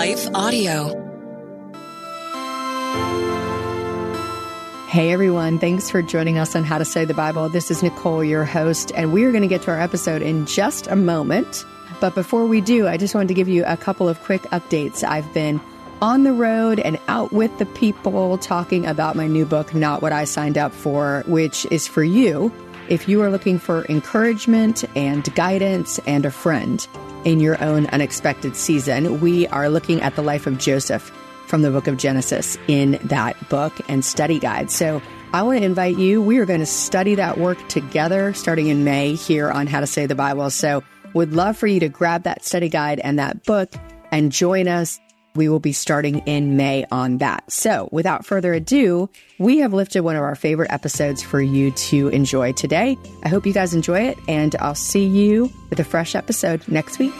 Life Audio. Hey everyone, thanks for joining us on How to Study the Bible. This is Nicole, your host, and we are going to get to our episode in just a moment. But before we do, I just wanted to give you a couple of quick updates. I've been on the road and out with the people talking about my new book, Not What I Signed Up For, which is for you if you are looking for encouragement and guidance and a friend in your own unexpected season. We are looking at the life of Joseph from the book of Genesis in that book and study guide. So I want to invite you. We are going to study that work together starting in May here on How to Study the Bible. So would love for you to grab that study guide and that book and join us. We will be starting in May on that. So without further ado, we have lifted one of our favorite episodes for you to enjoy today. I hope you guys enjoy it, and I'll see you with a fresh episode next week.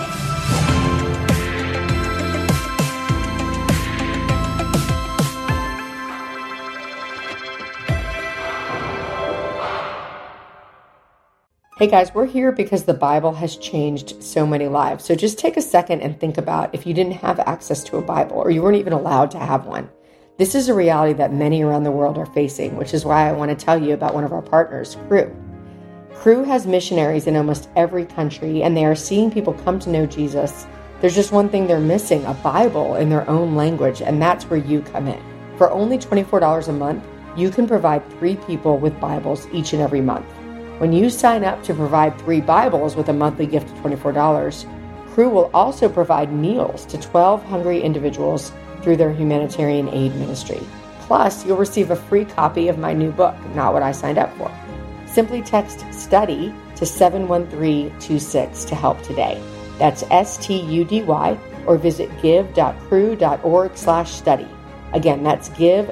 Hey guys, we're here because the Bible has changed so many lives. So just take a second and think about if you didn't have access to a Bible or you weren't even allowed to have one. This is a reality that many around the world are facing, which is why I want to tell you about one of our partners, Cru. Cru has missionaries in almost every country, and they are seeing people come to know Jesus. There's just one thing they're missing, a Bible in their own language, and that's where you come in. For only $24 a month, you can provide 3 people with Bibles each and every month. When you sign up to provide 3 Bibles with a monthly gift of $24, Cru will also provide meals to 12 hungry individuals through their humanitarian aid ministry. Plus, you'll receive a free copy of my new book, Not What I Signed Up For. Simply text STUDY to 71326 to help today. That's STUDY, or visit give.cru.org/study. Again, that's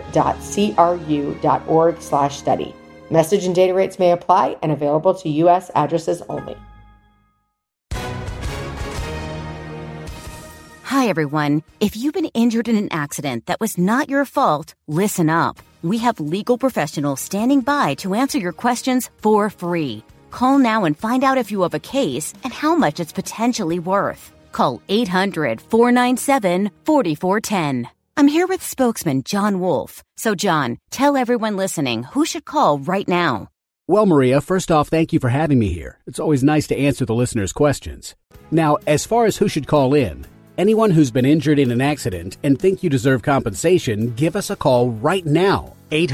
give.cru.org/study. Message and data rates may apply and available to U.S. addresses only. Hi, everyone. If you've been injured in an accident that was not your fault, listen up. We have legal professionals standing by to answer your questions for free. Call now and find out if you have a case and how much it's potentially worth. Call 800-497-4410. I'm here with spokesman John Wolf. So, John, tell everyone listening who should call right now. Well, Maria, first off, thank you for having me here. It's always nice to answer the listeners' questions. Now, as far as who should call in, anyone who's been injured in an accident and think you deserve compensation, give us a call right now.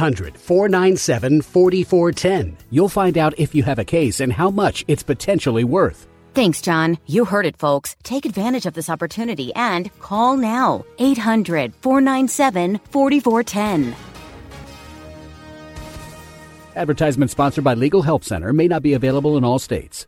800-497-4410. You'll find out if you have a case and how much it's potentially worth. Thanks, John. You heard it, folks. Take advantage of this opportunity and call now. 800-497-4410. Advertisement sponsored by Legal Help Center. May not be available in all states.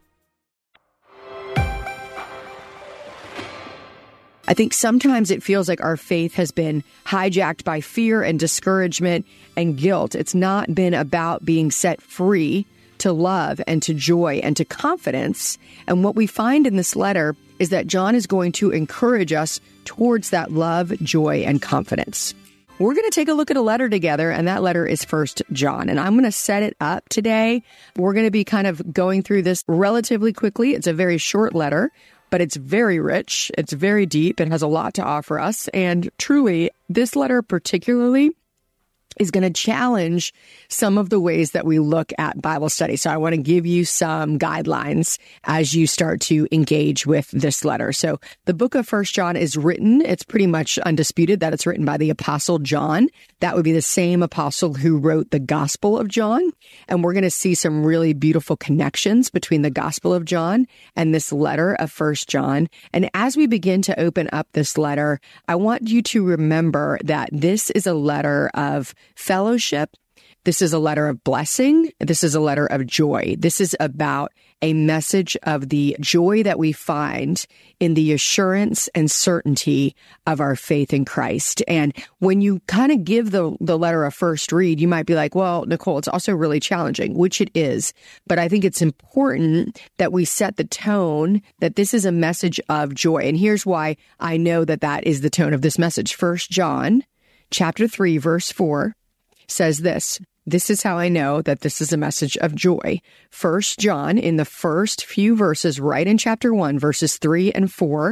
I think sometimes it feels like our faith has been hijacked by fear and discouragement and guilt. It's not been about being set free to love and to joy and to confidence. And what we find in this letter is that John is going to encourage us towards that love, joy, and confidence. We're going to take a look at a letter together, and that letter is 1 John. And I'm going to set it up today. We're going to be kind of going through this relatively quickly. It's a very short letter, but it's very rich. It's very deep. It has a lot to offer us. And truly, this letter particularly is going to challenge some of the ways that we look at Bible study. So I want to give you some guidelines as you start to engage with this letter. So the book of 1 John is written. It's pretty much undisputed that it's written by the Apostle John. That would be the same apostle who wrote the Gospel of John. And we're going to see some really beautiful connections between the Gospel of John and this letter of 1 John. And as we begin to open up this letter, I want you to remember that this is a letter of fellowship. This is a letter of blessing. This is a letter of joy. This is about a message of the joy that we find in the assurance and certainty of our faith in Christ. And when you kind of give the letter a first read, you might be like, well, Nicole, it's also really challenging, which it is. But I think it's important that we set the tone that this is a message of joy. And here's why I know that that is the tone of this message. 1 John chapter 3, verse 4 says this. This is how I know that this is a message of joy. 1 John, in the first few verses, right in chapter 1, verses 3 and 4,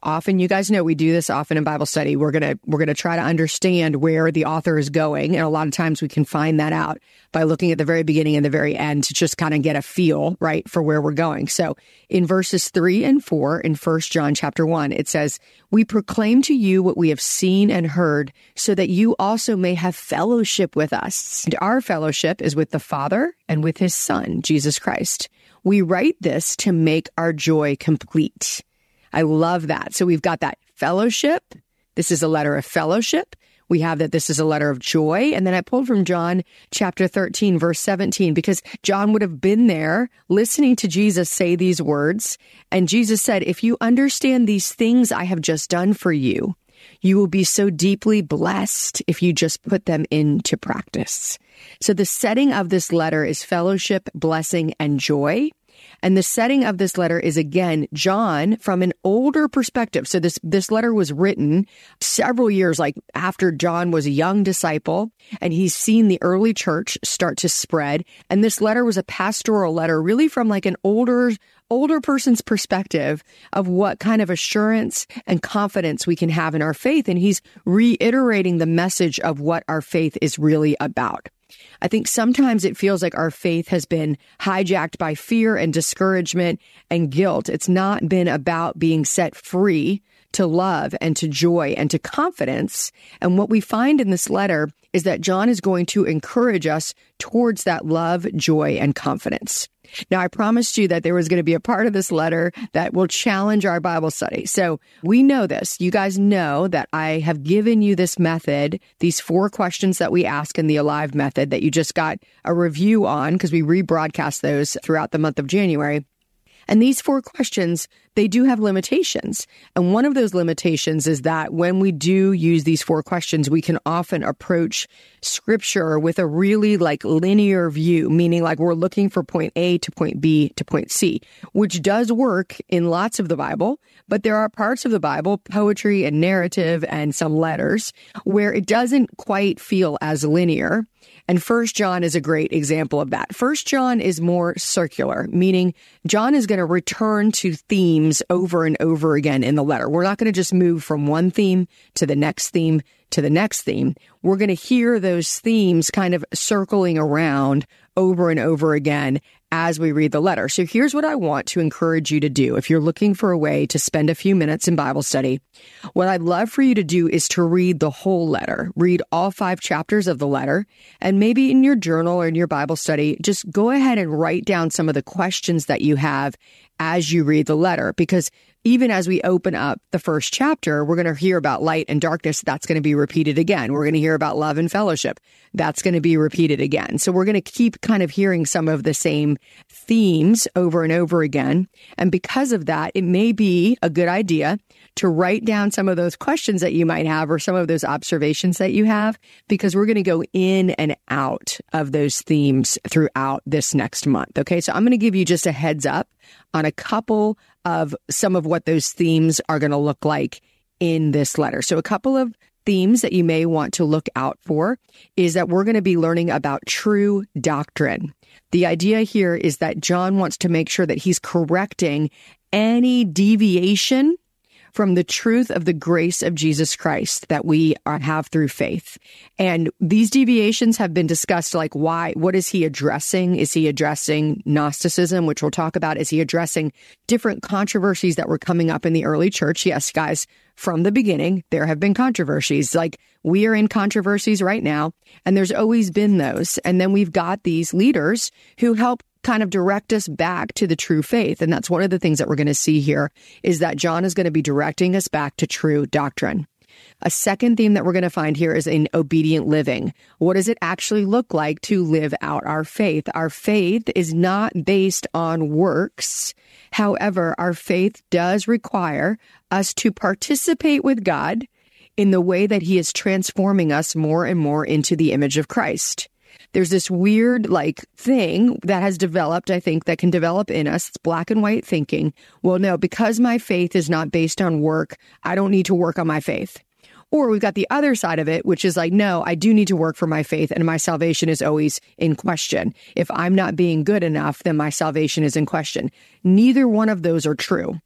often, you guys know we do this often in Bible study. We're going to try to understand where the author is going. And a lot of times we can find that out by looking at the very beginning and the very end to just kind of get a feel, right, for where we're going. So in verses 3 and 4 in 1 John chapter 1, it says, "We proclaim to you what we have seen and heard, so that you also may have fellowship with us. And our fellowship is with the Father and with his Son, Jesus Christ. We write this to make our joy complete." I love that. So we've got that fellowship. This is a letter of fellowship. We have that this is a letter of joy. And then I pulled from John chapter 13, verse 17, because John would have been there listening to Jesus say these words. And Jesus said, "If you understand these things I have just done for you, you will be so deeply blessed if you just put them into practice." So the setting of this letter is fellowship, blessing, and joy. And the setting of this letter is, again, John from an older perspective. So this letter was written several years, like after John was a young disciple, and he's seen the early church start to spread. And this letter was a pastoral letter, really from like an older person's perspective of what kind of assurance and confidence we can have in our faith. And he's reiterating the message of what our faith is really about. I think sometimes it feels like our faith has been hijacked by fear and discouragement and guilt. It's not been about being set free to love and to joy and to confidence. And what we find in this letter is that John is going to encourage us towards that love, joy, and confidence. Now, I promised you that there was going to be a part of this letter that will challenge our Bible study. So we know this. You guys know that I have given you this method, these 4 questions that we ask in the Alive method that you just got a review on because we rebroadcast those throughout the month of January. And these 4 questions, they do have limitations. And one of those limitations is that when we do use these 4 questions, we can often approach scripture with a really like linear view, meaning like we're looking for point A to point B to point C, which does work in lots of the Bible. But there are parts of the Bible, poetry and narrative and some letters, where it doesn't quite feel as linear. And 1 John is a great example of that. 1 John is more circular, meaning John is going to return to themes over and over again in the letter. We're not going to just move from one theme to the next theme to the next theme. We're going to hear those themes kind of circling around over and over again as we read the letter. So here's what I want to encourage you to do. If you're looking for a way to spend a few minutes in Bible study, what I'd love for you to do is to read the whole letter, read all 5 chapters of the letter, and maybe in your journal or in your Bible study, just go ahead and write down some of the questions that you have as you read the letter, because even as we open up the first chapter, we're going to hear about light and darkness. That's going to be repeated again. We're going to hear about love and fellowship. That's going to be repeated again. So we're going to keep kind of hearing some of the same themes over and over again. And because of that, it may be a good idea to write down some of those questions that you might have or some of those observations that you have, because we're going to go in and out of those themes throughout this next month. Okay, so I'm going to give you just a heads up on a couple of some of what those themes are going to look like in this letter. So a couple of themes that you may want to look out for is that we're going to be learning about true doctrine. The idea here is that John wants to make sure that he's correcting any deviation from the truth of the grace of Jesus Christ that we have through faith. And these deviations have been discussed, like why, what is he addressing? Is he addressing Gnosticism, which we'll talk about? Is he addressing different controversies that were coming up in the early church? Yes, guys, from the beginning, there have been controversies. Like we are in controversies right now, and there's always been those. And then we've got these leaders who help kind of direct us back to the true faith. And that's one of the things that we're going to see here is that John is going to be directing us back to true doctrine. A second theme that we're going to find here is in obedient living. What does it actually look like to live out our faith? Our faith is not based on works. However, our faith does require us to participate with God in the way that he is transforming us more and more into the image of Christ. There's this weird thing that has developed, I think, that can develop in us. It's black and white thinking. Well, no, because my faith is not based on work, I don't need to work on my faith. Or we've got the other side of it, which is like, no, I do need to work for my faith, and my salvation is always in question. If I'm not being good enough, then my salvation is in question. Neither one of those are true.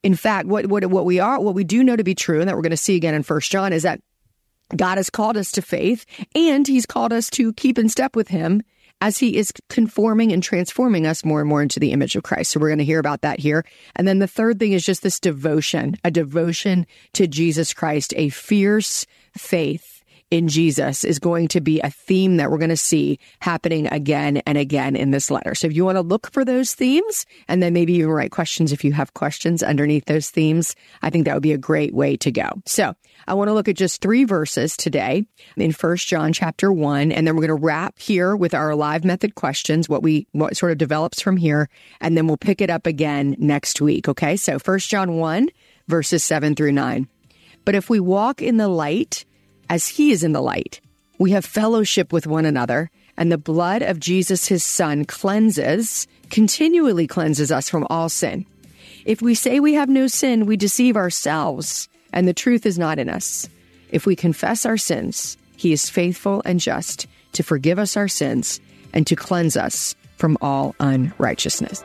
In fact, what we do know to be true, and that we're going to see again in 1 John, is that God has called us to faith, and he's called us to keep in step with him as he is conforming and transforming us more and more into the image of Christ. So we're going to hear about that here. And then the third thing is just this devotion, a devotion to Jesus Christ, a fierce faith in Jesus is going to be a theme that we're going to see happening again and again in this letter. So if you want to look for those themes, and then maybe you write questions if you have questions underneath those themes, I think that would be a great way to go. So I want to look at just 3 verses today in 1 John chapter 1, and then we're going to wrap here with our Alive Method questions, what sort of develops from here, and then we'll pick it up again next week, okay? So 1 John 1, verses 7 through 9. But if we walk in the light, as he is in the light, we have fellowship with one another, and the blood of Jesus, his son, continually cleanses us from all sin. If we say we have no sin, we deceive ourselves, and the truth is not in us. If we confess our sins, he is faithful and just to forgive us our sins and to cleanse us from all unrighteousness.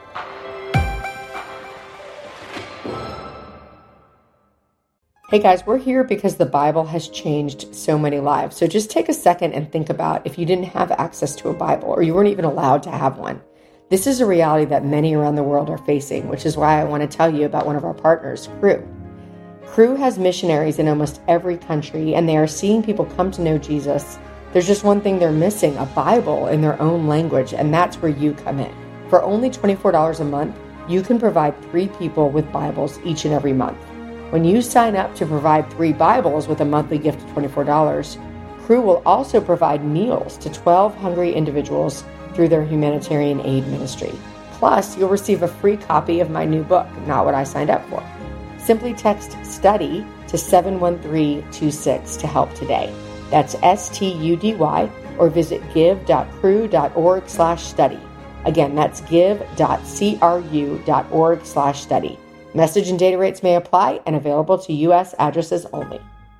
Hey guys, we're here because the Bible has changed so many lives. So just take a second and think about if you didn't have access to a Bible or you weren't even allowed to have one. This is a reality that many around the world are facing, which is why I want to tell you about one of our partners, Cru. Cru has missionaries in almost every country, and they are seeing people come to know Jesus. There's just one thing they're missing, a Bible in their own language, and that's where you come in. For only $24 a month, you can provide 3 people with Bibles each and every month. When you sign up to provide 3 Bibles with a monthly gift of $24, Cru will also provide meals to 12 hungry individuals through their humanitarian aid ministry. Plus, you'll receive a free copy of my new book, Not What I Signed Up For. Simply text STUDY to 71326 to help today. That's STUDY, or visit give.cru.org/study. Again, that's give.cru.org/study. Message and data rates may apply and available to U.S. addresses only.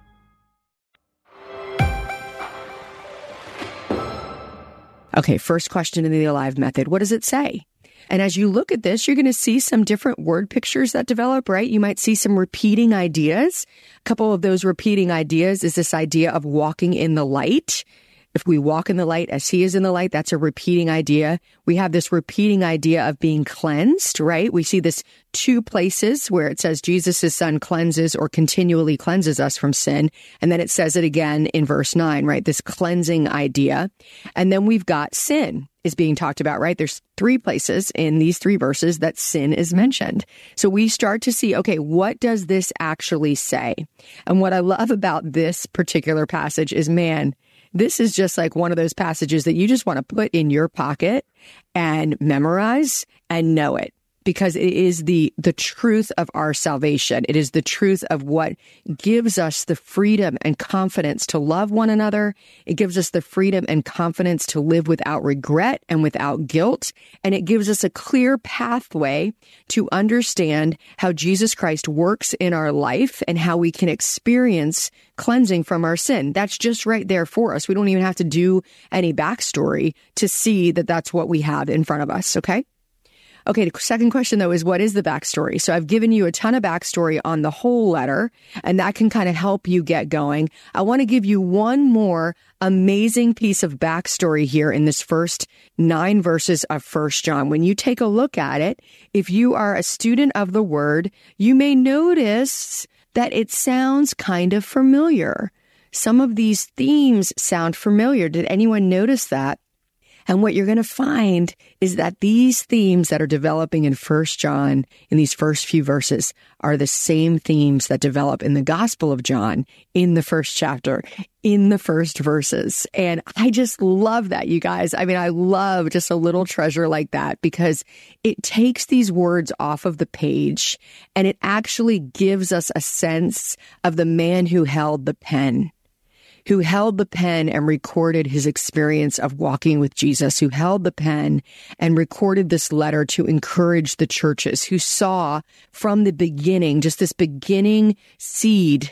Okay, first question in the Alive Method. What does it say? And as you look at this, you're going to see some different word pictures that develop, right? You might see some repeating ideas. A couple of those repeating ideas is this idea of walking in the light. If we walk in the light as he is in the light, that's a repeating idea. We have this repeating idea of being cleansed, right? We see this 2 places where it says Jesus, his son, cleanses or continually cleanses us from sin. And then it says it again in verse 9, right? This cleansing idea. And then we've got sin is being talked about, right? There's 3 places in these 3 verses that sin is mentioned. So we start to see, okay, what does this actually say? And what I love about this particular passage is, man, this is just like one of those passages that you just want to put in your pocket and memorize and know it, because it is the truth of our salvation. It is the truth of what gives us the freedom and confidence to love one another. It gives us the freedom and confidence to live without regret and without guilt. And it gives us a clear pathway to understand how Jesus Christ works in our life and how we can experience cleansing from our sin. That's just right there for us. We don't even have to do any backstory to see that that's what we have in front of us, okay? Okay, the second question, though, is what is the backstory? So I've given you a ton of backstory on the whole letter, and that can kind of help you get going. I want to give you one more amazing piece of backstory here in this first 9 verses of 1 John. When you take a look at it, if you are a student of the Word, you may notice that it sounds kind of familiar. Some of these themes sound familiar. Did anyone notice that? And what you're going to find is that these themes that are developing in 1 John, in these first few verses, are the same themes that develop in the Gospel of John in the first chapter, in the first verses. And I just love that, you guys. I mean, I love just a little treasure like that, because it takes these words off of the page and it actually gives us a sense of the man who held the pen. Who held the pen and recorded his experience of walking with Jesus, who held the pen and recorded this letter to encourage the churches, who saw from the beginning, just this beginning seed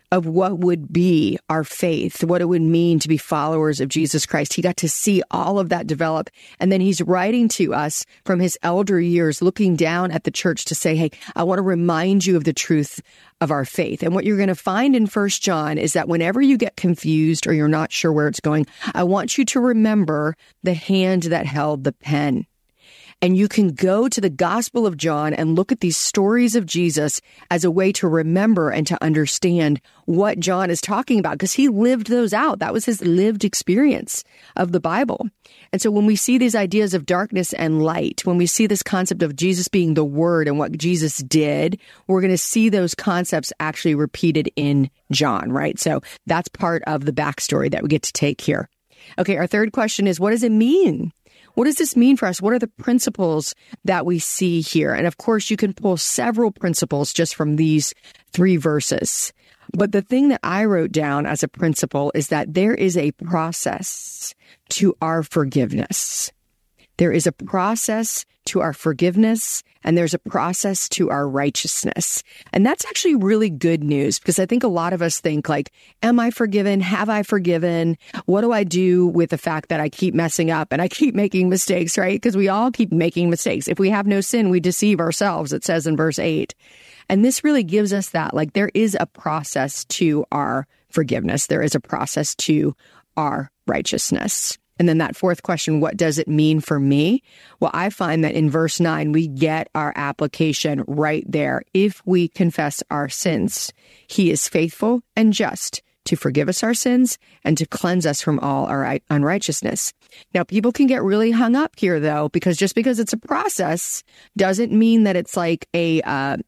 of what would be our faith, what it would mean to be followers of Jesus Christ. He got to see all of that develop. And then he's writing to us from his elder years, looking down at the church to say, hey, I want to remind you of the truth of our faith. And what you're going to find in 1 John is that whenever you get confused or you're not sure where it's going, I want you to remember the hand that held the pen. And you can go to the Gospel of John and look at these stories of Jesus as a way to remember and to understand what John is talking about, because he lived those out. That was his lived experience of the Bible. And so when we see these ideas of darkness and light, when we see this concept of Jesus being the Word and what Jesus did, we're going to see those concepts actually repeated in John, right? So that's part of the backstory that we get to take here. Okay, our third question is, what does it mean? What does this mean for us? What are the principles that we see here? And of course, you can pull several principles just from these 3 verses. But the thing that I wrote down as a principle is that there is a process to our forgiveness. There is a process to our forgiveness, and there's a process to our righteousness. And that's actually really good news, because I think a lot of us think like, am I forgiven? Have I forgiven? What do I do with the fact that I keep messing up and I keep making mistakes, right? Because we all keep making mistakes. If we have no sin, we deceive ourselves, it says in verse 8. And this really gives us that, like, there is a process to our forgiveness. There is a process to our righteousness. And then that fourth question, what does it mean for me? Well, I find that in verse 9, we get our application right there. If we confess our sins, he is faithful and just to forgive us our sins and to cleanse us from all our unrighteousness. Now, people can get really hung up here, though, because just because it's a process doesn't mean that it's like a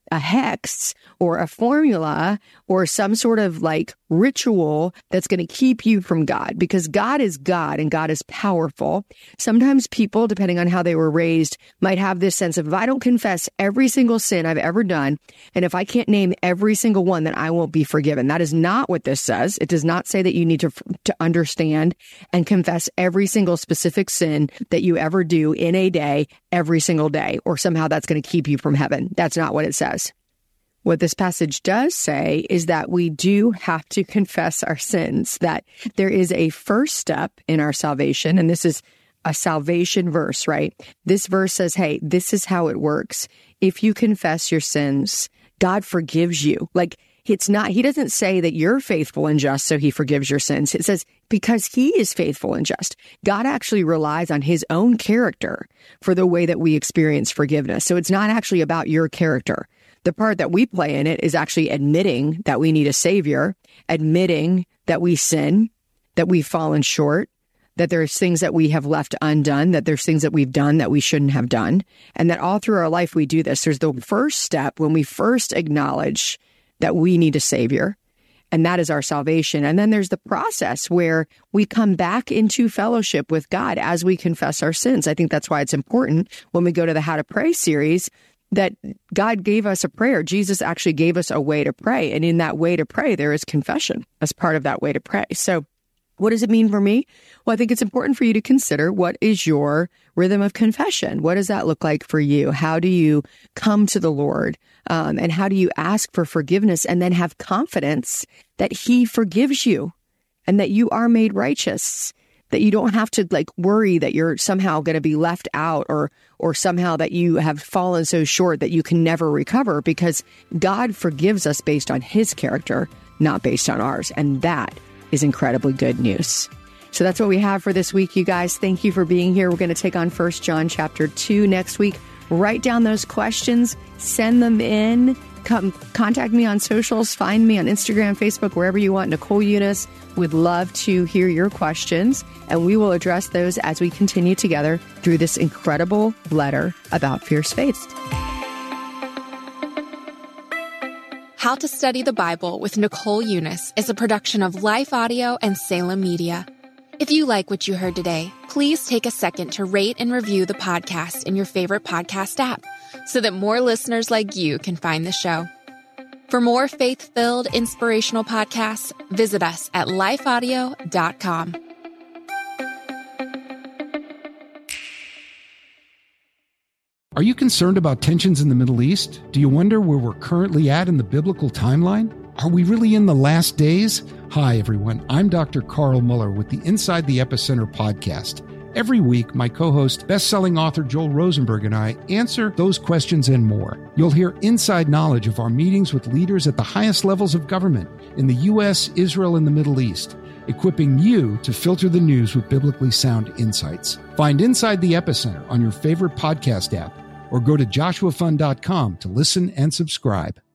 hex or a formula or some sort of like ritual that's going to keep you from God, because God is God and God is powerful. Sometimes people, depending on how they were raised, might have this sense of, if I don't confess every single sin I've ever done, and if I can't name every single one, then I won't be forgiven. That is not what this says. It does not say that you need to understand and confess every single specific sin that you ever do in a day, every single day, or somehow that's going to keep you from heaven. That's not what it says. What this passage does say is that we do have to confess our sins, that there is a first step in our salvation, and this is a salvation verse, right? This verse says, hey, this is how it works. If you confess your sins, God forgives you. Like, it's not, he doesn't say that you're faithful and just, so he forgives your sins. It says, because he is faithful and just. God actually relies on his own character for the way that we experience forgiveness. So it's not actually about your character. The part that we play in it is actually admitting that we need a savior, admitting that we sin, that we've fallen short, that there's things that we have left undone, that there's things that we've done that we shouldn't have done, and that all through our life we do this. There's the first step when we first acknowledge that we need a savior, and that is our salvation. And then there's the process where we come back into fellowship with God as we confess our sins. I think that's why it's important when we go to the How to Pray series that God gave us a prayer. Jesus actually gave us a way to pray. And in that way to pray, there is confession as part of that way to pray. So what does it mean for me? Well, I think it's important for you to consider, what is your rhythm of confession? What does that look like for you? How do you come to the Lord? And how do you ask for forgiveness and then have confidence that he forgives you and that you are made righteous, that you don't have to like worry that you're somehow going to be left out or somehow that you have fallen so short that you can never recover, because God forgives us based on his character, not based on ours. And that is incredibly good news. So that's what we have for this week, you guys. Thank you for being here. We're going to take on 1 John chapter 2 next week. Write down those questions, send them in, come contact me on socials, find me on Instagram, Facebook, wherever you want. Nicole Unice would love to hear your questions, and we will address those as we continue together through this incredible letter about Fierce Faith. How to Study the Bible with Nicole Unice is a production of Life Audio and Salem Media. If you like what you heard today, please take a second to rate and review the podcast in your favorite podcast app so that more listeners like you can find the show. For more faith-filled, inspirational podcasts, visit us at lifeaudio.com. Are you concerned about tensions in the Middle East? Do you wonder where we're currently at in the biblical timeline? Are we really in the last days? Hi, everyone. I'm Dr. Carl Muller with the Inside the Epicenter podcast. Every week, my co-host, best-selling author Joel Rosenberg and I answer those questions and more. You'll hear inside knowledge of our meetings with leaders at the highest levels of government in the U.S., Israel, and the Middle East, equipping you to filter the news with biblically sound insights. Find Inside the Epicenter on your favorite podcast app or go to joshuafund.com to listen and subscribe.